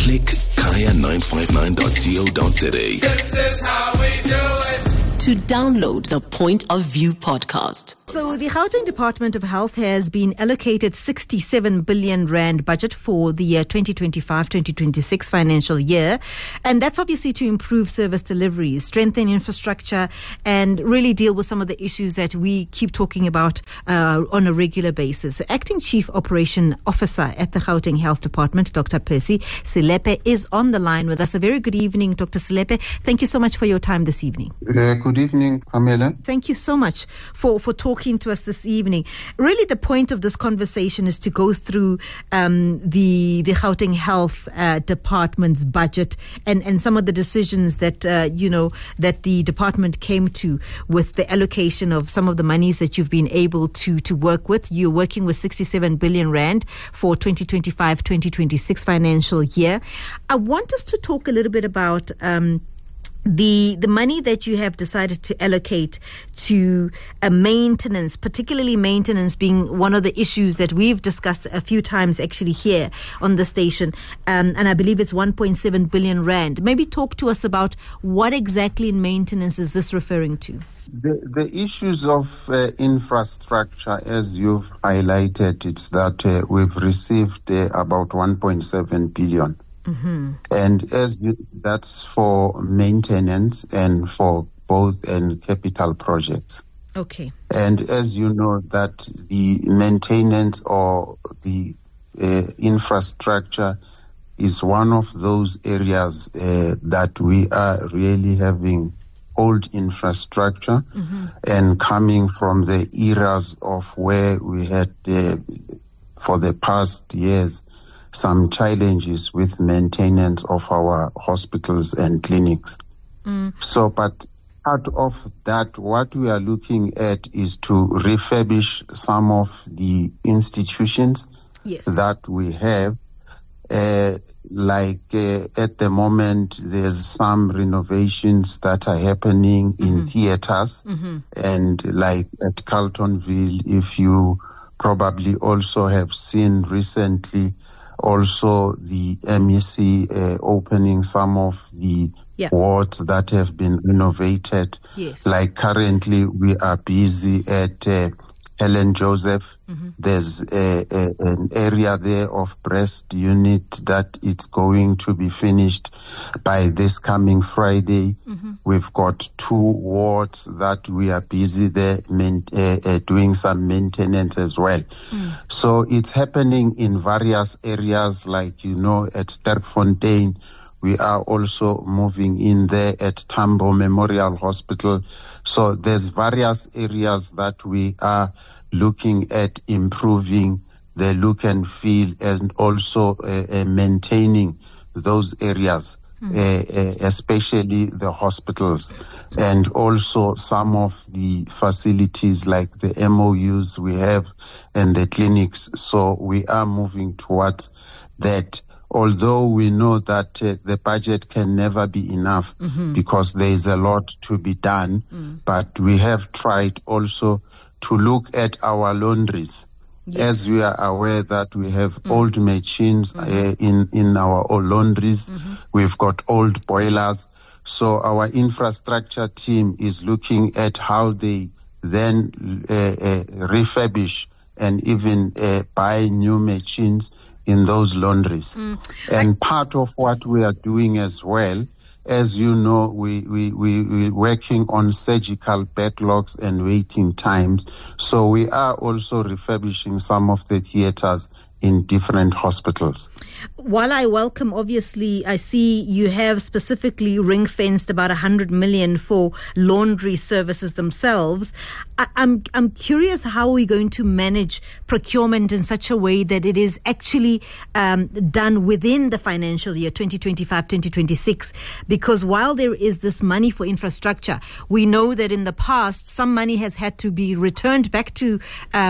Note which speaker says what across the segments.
Speaker 1: Click kaya959.co.za.
Speaker 2: This is how we do it.
Speaker 3: To download the Point of View podcast.
Speaker 4: So the Gauteng Department of Health has been allocated 67 billion rand budget for the year 2025-2026 financial year. And that's obviously to improve service delivery, strengthen infrastructure, and really deal with some of the issues that we keep talking about on a regular basis. Acting Chief Operation Officer at the Gauteng Health Department, Dr. Percy Silepe, is on the line with us. A very good evening, Dr. Silepe. Thank you so much for your time this evening.
Speaker 5: Good evening, Pamela.
Speaker 4: Thank you so much for talking to us this evening. Really, the point of this conversation is to go through the Gauteng Health Department's budget and some of the decisions that that the department came to with the allocation of some of the monies that you've been able to work with. You're working with 67 billion rand for 2025-2026 financial year. I want us to talk a little bit about the money that you have decided to allocate to maintenance, particularly maintenance being one of the issues that we've discussed a few times actually here on the station, and I believe it's 1.7 billion rand. Maybe talk to us about what exactly in maintenance is this referring to?
Speaker 5: The issues of infrastructure, as you've highlighted, it's that we've received about 1.7 billion. Mm-hmm. And that's for maintenance and for both and capital projects.
Speaker 4: Okay.
Speaker 5: And as you know, that the maintenance or the infrastructure is one of those areas that we are really having old infrastructure, mm-hmm. and coming from the eras of where we had for the past years some challenges with maintenance of our hospitals and clinics. So, but part of that, what we are looking at is to refurbish some of the institutions that we have. At the moment, there's some renovations that are happening in theaters, and like at Carltonville, if you probably also have seen recently, also the MEC opening some of the wards that have been renovated. Yes. Like currently we are busy at Helen Joseph. Mm-hmm. There's an area there of breast unit that it's going to be finished by this coming Friday. Mm-hmm. We've got 2 wards that we are busy there doing some maintenance as well. So it's happening in various areas, like, at Sterkfontein. We are also moving in there at Tambo Memorial Hospital. So there's various areas that we are looking at improving the look and feel, and also maintaining those areas, especially the hospitals, and also some of the facilities like the MOUs we have and the clinics. So we are moving towards that. Although we know that the budget can never be enough, because there is a lot to be done, but we have tried also to look at our laundries. Yes. As we are aware that we have old machines in our old laundries, we've got old boilers. So our infrastructure team is looking at how they then refurbish and even buy new machines in those laundries. And part of what we are doing as well, as you know, we're working on surgical backlogs and waiting times. So we are also refurbishing some of the theaters in different hospitals.
Speaker 4: While I welcome, obviously, I see you have specifically ring-fenced about 100 million for laundry services themselves. I'm curious, how are we going to manage procurement in such a way that it is actually done within the financial year 2025-2026? Because while there is this money for infrastructure, we know that in the past some money has had to be returned back to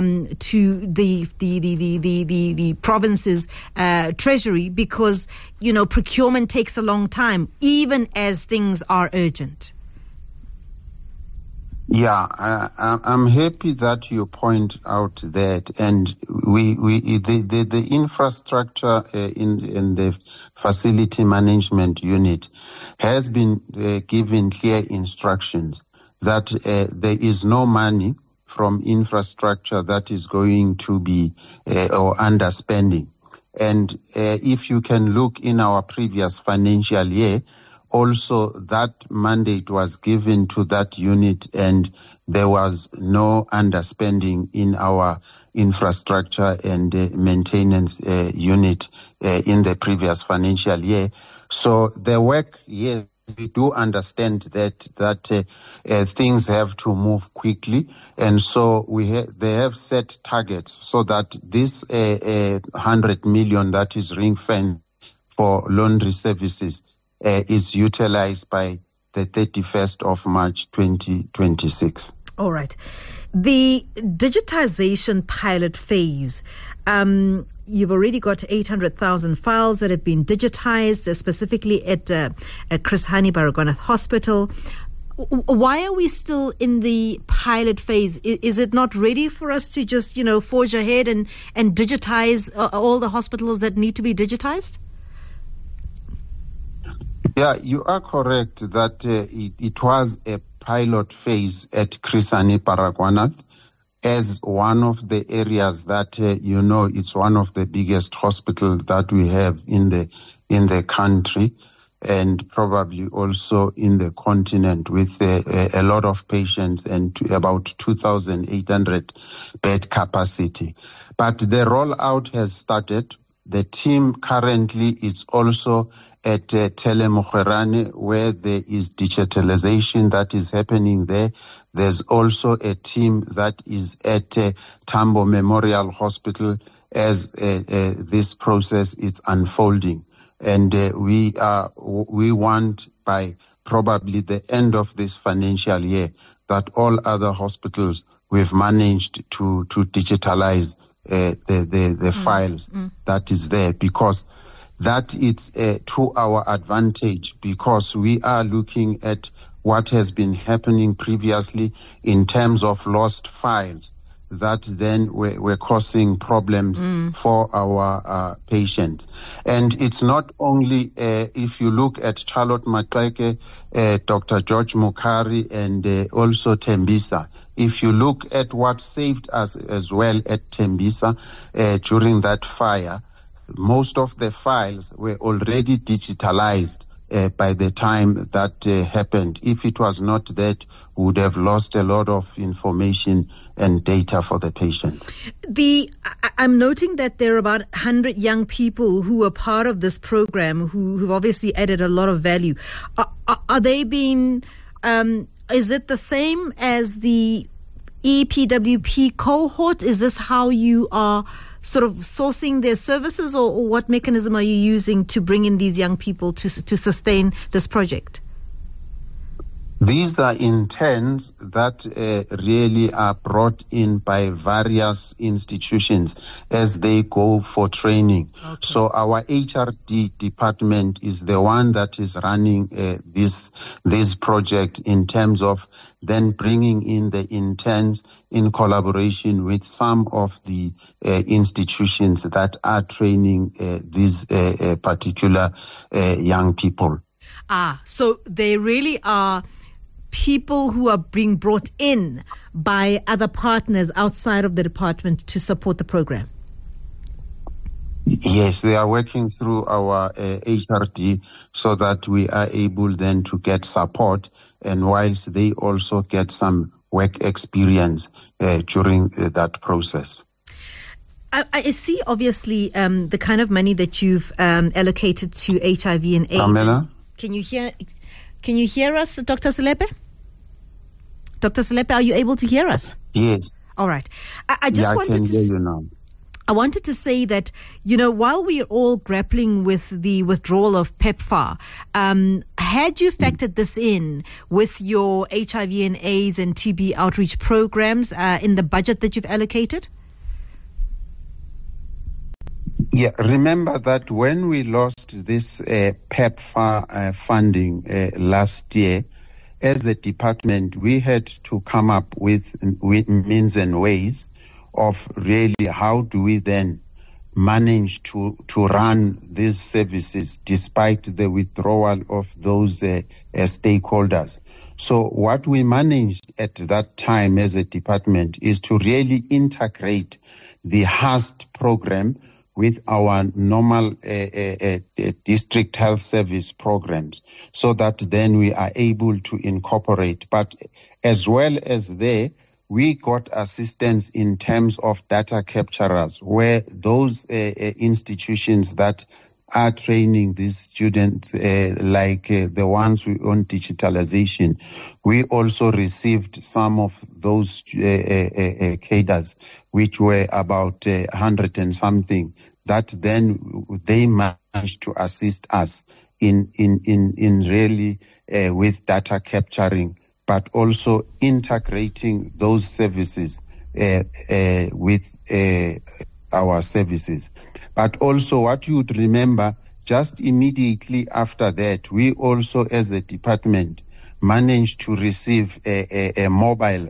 Speaker 4: the province's treasury, because procurement takes a long time, even as things are urgent.
Speaker 5: Yeah, I'm happy that you point out that, and the infrastructure in the facility management unit has been given clear instructions that there is no money from infrastructure that is going to be or underspending. And if you can look in our previous financial year, also that mandate was given to that unit, and there was no underspending in our infrastructure and maintenance unit in the previous financial year. So the work, yes, we do understand that things have to move quickly, and so they have set targets so that this 100 million that is ring-fenced for laundry services is utilized by the 31st of March 2026.
Speaker 4: All right. The digitization pilot phase, you've already got 800,000 files that have been digitized, specifically at Chris Hani Baragwanath Hospital. Why are we still in the pilot phase? Is it not ready for us to just, forge ahead and digitize all the hospitals that need to be digitized?
Speaker 5: Yeah, you are correct that it was a pilot phase at Chris Hani Baragwanath as one of the areas that, it's one of the biggest hospitals that we have in the country, and probably also in the continent, with a lot of patients and about 2,800 bed capacity. But the rollout has started. The team currently is also at Telemokgerane, where there is digitalization that is happening there. There's also a team that is at Tambo Memorial Hospital as this process is unfolding. And we want by probably the end of this financial year that all other hospitals we've managed to digitalize the files that is there, because that is to our advantage, because we are looking at what has been happening previously in terms of lost files that then were causing problems for our patients. And it's not only, if you look at Charlotte Maxeke, Dr. George Mukari, and also Tembisa, if you look at what saved us as well at Tembisa during that fire, most of the files were already digitalized by the time that happened. If it was not that, we would have lost a lot of information and data for the patients.
Speaker 4: I'm noting that there are about 100 young people who are part of this program who've obviously added a lot of value. Are they being, is it the same as the EPWP cohort? Is this how you are sort of sourcing their services, or what mechanism are you using to bring in these young people to sustain this project?
Speaker 5: These are interns that really are brought in by various institutions as they go for training. Okay. So our HRD department is the one that is running this project in terms of then bringing in the interns in collaboration with some of the institutions that are training these particular young people.
Speaker 4: So they really are people who are being brought in by other partners outside of the department to support the program?
Speaker 5: Yes, they are working through our HRD so that we are able then to get support, and whilst they also get some work experience during that process.
Speaker 4: I see, obviously, the kind of money that you've allocated to HIV and AIDS.
Speaker 5: Pamela?
Speaker 4: Can you hear us, Dr. Selepe? Dr. Selepe, are you able to hear us?
Speaker 5: Yes.
Speaker 4: All right. I
Speaker 5: can hear you now.
Speaker 4: I wanted to say that, while we are all grappling with the withdrawal of PEPFAR, had you factored this in with your HIV and AIDS and TB outreach programs in the budget that you've allocated?
Speaker 5: Yeah, remember that when we lost this PEPFAR funding last year, as a department, we had to come up with means and ways of really how do we then manage to run these services despite the withdrawal of those stakeholders. So what we managed at that time as a department is to really integrate the HAST program with our normal district health service programs, so that then we are able to incorporate. But as well as there, we got assistance in terms of data capturers, where those institutions that are training these students, like the ones on digitalization, we also received some of those cadres, which were about 100 and something, that then they managed to assist us in really with data capturing, but also integrating those services with our services. But also what you would remember, just immediately after that, we also as a department managed to receive mobile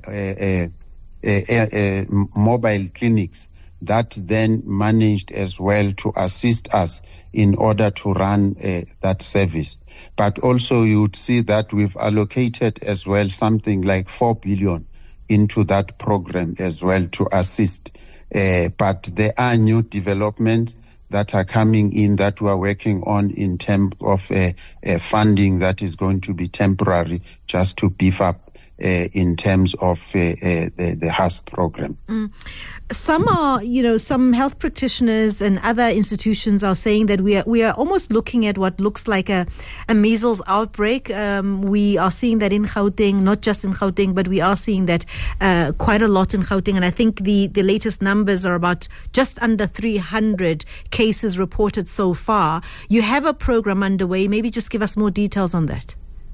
Speaker 5: clinics that then managed as well to assist us in order to run that service. But also you would see that we've allocated as well something like 4 billion into that program as well to assist. But there are new developments that are coming in that we are working on in terms of funding that is going to be temporary, just to beef up in terms of the HAST program.
Speaker 4: Some are, some health practitioners and other institutions are saying that we are almost looking at what looks like a measles outbreak. We are seeing that in Gauteng, not just in Gauteng, but we are seeing that quite a lot in Gauteng. And I think the latest numbers are about just under 300 cases reported so far. You have a program underway. Maybe just give us more details on that.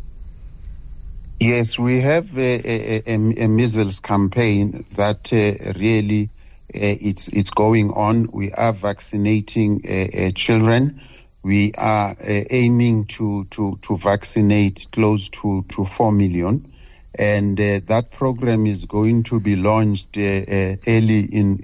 Speaker 5: Yes, we have a measles campaign that really it's going on. We are vaccinating children. We are aiming to vaccinate close to 4 million. And that program is going to be launched early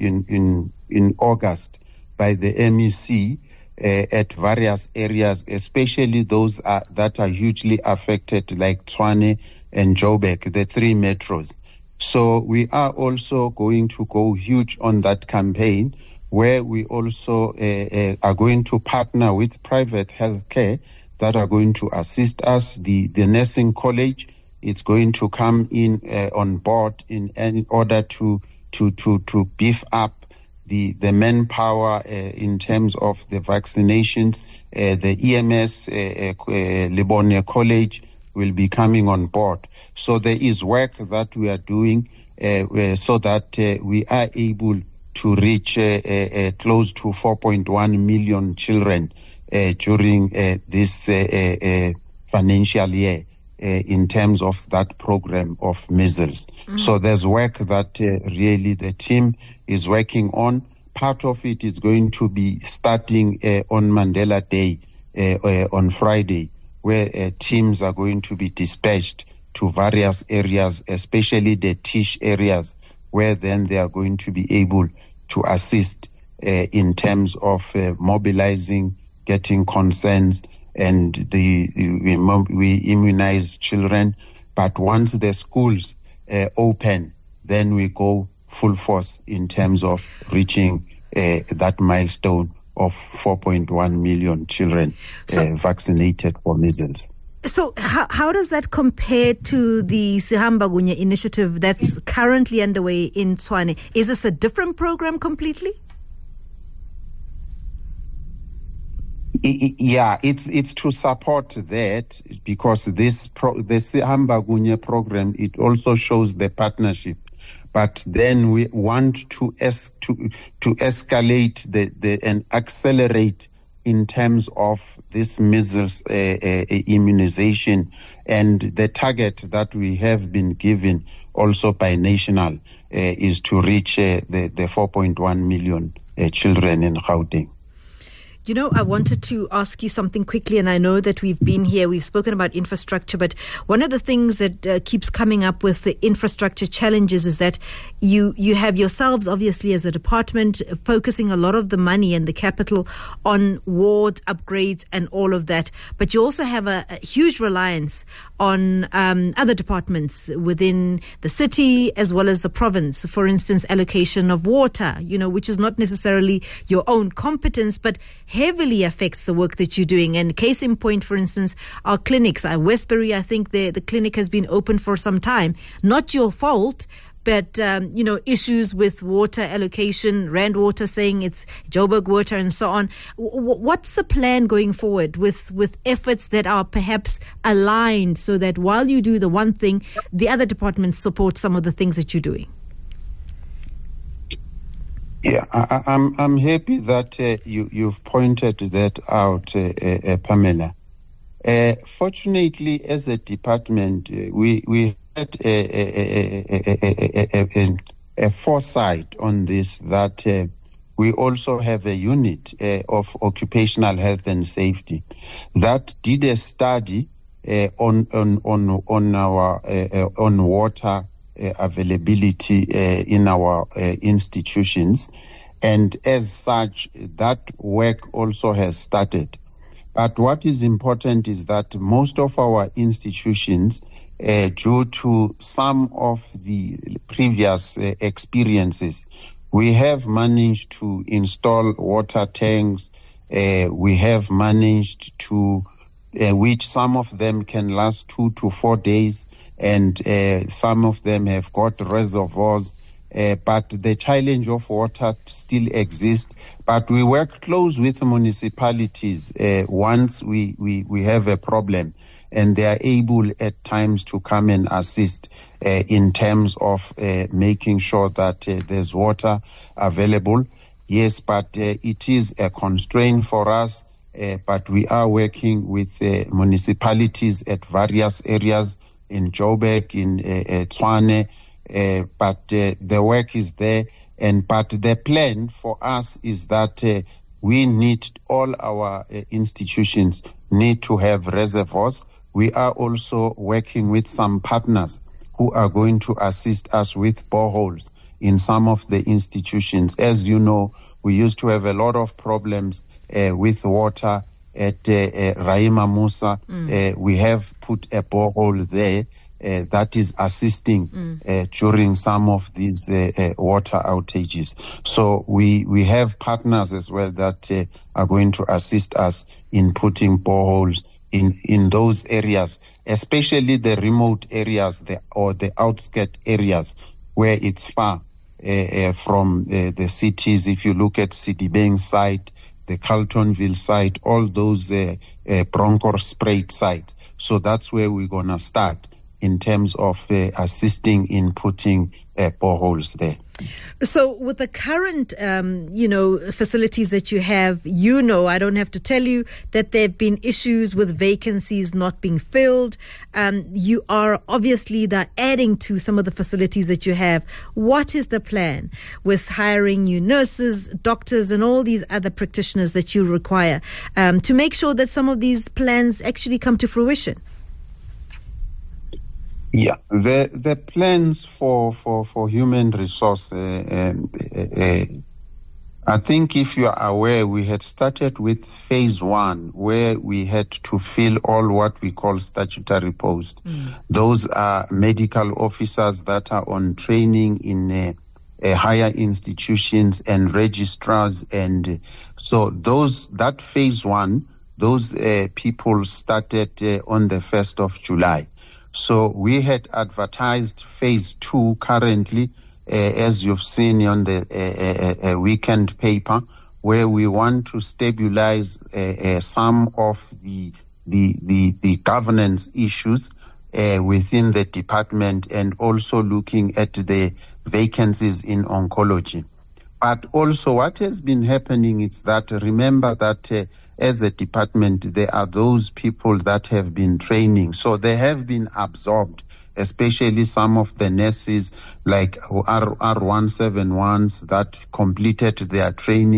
Speaker 5: in August by the MEC at various areas, especially those that are hugely affected, like Tshwane and Joburg, the 3 metros. So we are also going to go huge on that campaign, where we also are going to partner with private healthcare that are going to assist us. The nursing college, it's going to come in on board in order to beef up the manpower in terms of the vaccinations. The EMS Libonia College will be coming on board. So there is work that we are doing so that we are able to reach close to 4.1 million children during this financial year in terms of that program of measles. So there's work that really the team is working on. Part of it is going to be starting on Mandela Day on Friday, where teams are going to be dispatched to various areas, especially the TISH areas, where then they are going to be able to assist in terms of mobilizing, getting consents, and we immunize children. But once the schools open, then we go full force in terms of reaching that milestone of 4.1 million children vaccinated for measles.
Speaker 4: So how does that compare to the Sihamba Gunye initiative that's currently underway in Tshwane? Is this a different program completely?
Speaker 5: Yeah, it's to support that, because the Sihamba Gunye program, it also shows the partnership. But then we want to escalate and accelerate in terms of this measles immunization, and the target that we have been given also by national is to reach the 4.1 million children in Gauteng.
Speaker 4: You know, I wanted to ask you something quickly, and I know that we've spoken about infrastructure, but one of the things that keeps coming up with the infrastructure challenges is that you have yourselves, obviously, as a department, focusing a lot of the money and the capital on ward upgrades and all of that, but you also have a huge reliance on other departments within the city as well as the province. For instance, allocation of water, which is not necessarily your own competence, but heavily affects the work that you're doing. And case in point, for instance, our clinics. Westbury, I think the clinic has been open for some time. Not your fault, but, issues with water allocation, Rand Water saying it's Joburg Water and so on. What's the plan going forward with efforts that are perhaps aligned so that while you do the one thing, the other departments support some of the things that you're doing?
Speaker 5: Yeah, I'm happy that you've pointed that out, Pamela. Fortunately, as a department, we had a foresight on this, that we also have a unit of occupational health and safety that did a study on water availability in our institutions, and as such, that work also has started. But what is important is that most of our institutions, due to some of the previous experiences, we have managed to install water tanks. We have managed to, which some of them can last 2 to 4 days, and some of them have got reservoirs, but the challenge of water still exists. But we work close with municipalities once we have a problem, and they are able at times to come and assist in terms of making sure that there's water available. Yes, but it is a constraint for us, but we are working with municipalities at various areas in Joburg, in Tshwane, but the work is there. But the plan for us is that we need, all our institutions need to have reservoirs. We are also working with some partners who are going to assist us with boreholes in some of the institutions. As you know, we used to have a lot of problems with water at Rahima Musa. We have put a borehole there that is assisting during some of these water outages. So we have partners as well that are going to assist us in putting boreholes in those areas, especially the remote areas or the outskirt areas where it's far from the cities. If you look at Sidibeng site, the Carltonville site, all those Bronkhorstspruit site. So that's where we're going to start in terms of assisting in putting boreholes there.
Speaker 4: So with the current, facilities that you have, I don't have to tell you that there have been issues with vacancies not being filled. You are obviously adding to some of the facilities that you have. What is the plan with hiring new nurses, doctors, and all these other practitioners that you require to make sure that some of these plans actually come to fruition?
Speaker 5: Yeah, the plans for human resource, I think if you are aware, we had started with phase 1, where we had to fill all what we call statutory posts. Those are medical officers that are on training in higher institutions and registrars. And so that phase 1, those people started on the 1st of July. So we had advertised phase 2 currently, as you've seen on the weekend paper, where we want to stabilize some of the governance issues within the department, and also looking at the vacancies in oncology. But also what has been happening is that, remember that as a department, there are those people that have been training. So they have been absorbed, especially some of the nurses like R171s that completed their training.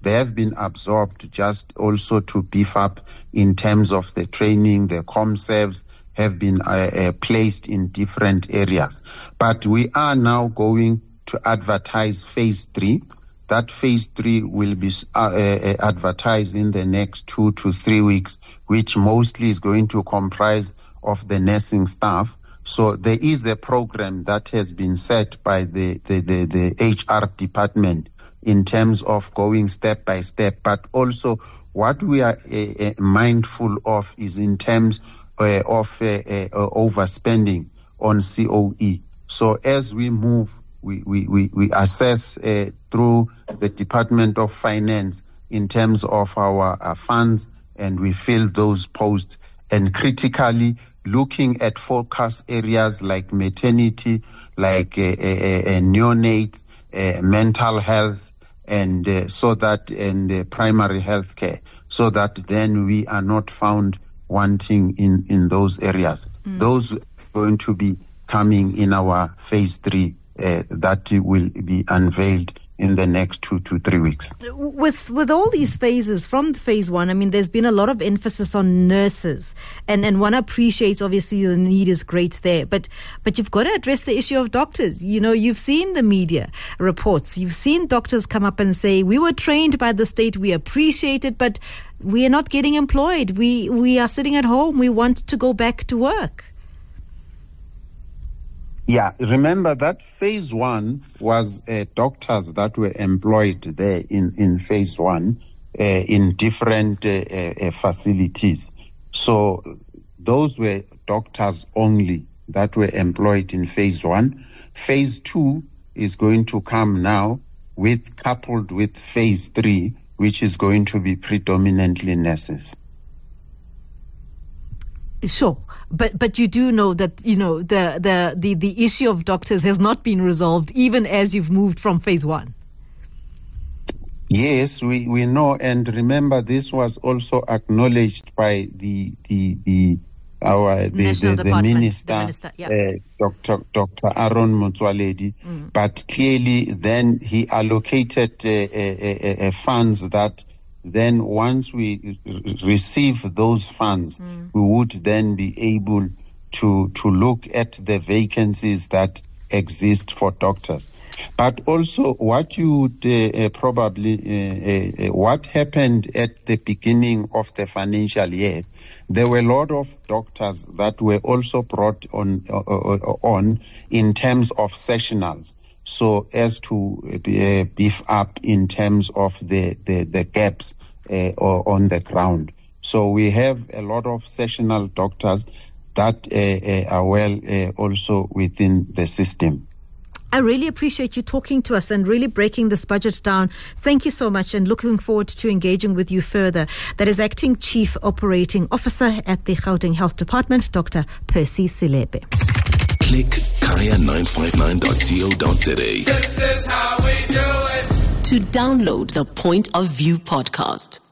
Speaker 5: they have been absorbed just also to beef up in terms of the training. The ComServes have been placed in different areas. But we are now going to advertise phase 3. That phase 3 will be advertised in the next 2 to 3 weeks, which mostly is going to comprise of the nursing staff. So there is a program that has been set by the HR department in terms of going step by step. But also what we are mindful of is in terms of overspending on COE. So as we move, we assess through the Department of Finance in terms of our funds, and we fill those posts, and critically looking at focus areas like maternity, like neonates, mental health, and so that, and primary health care, so that then we are not found wanting in those areas. Those are going to be coming in our phase 3 that will be unveiled in the next 2 to 3 weeks.
Speaker 4: With all these phases from phase 1, I mean, there's been a lot of emphasis on nurses, and one appreciates obviously the need is great there, but you've got to address the issue of doctors. You know, you've seen the media reports, you've seen doctors come up and say, we were trained by the state, we appreciate it, but we are not getting employed. We are sitting at home. We want to go back to work.
Speaker 5: Yeah, remember that phase 1 was doctors that were employed there in phase 1 in different facilities. So those were doctors only that were employed in phase 1. Phase 2 is going to come now coupled with phase 3, which is going to be predominantly nurses.
Speaker 4: Sure. But you do know that, you know, the issue of doctors has not been resolved even as you've moved from phase 1.
Speaker 5: Yes, we know, and remember this was also acknowledged by the minister, yeah. Dr. Aaron Motsoaledi, but clearly then he allocated funds that then once we receive those funds, we would then be able to look at the vacancies that exist for doctors. But also what you would what happened at the beginning of the financial year, there were a lot of doctors that were also brought on in terms of sessionals, so as to beef up in terms of the gaps on the ground. So we have a lot of sessional doctors that are well also within the system.
Speaker 4: I really appreciate you talking to us and really breaking this budget down. Thank you so much, and looking forward to engaging with you further. That is Acting Chief Operating Officer at the Gauteng Health Department, Dr. Percy Silepe.
Speaker 1: Click kaya959.co.za.
Speaker 2: This is how we do it.
Speaker 3: To download the Point of View podcast,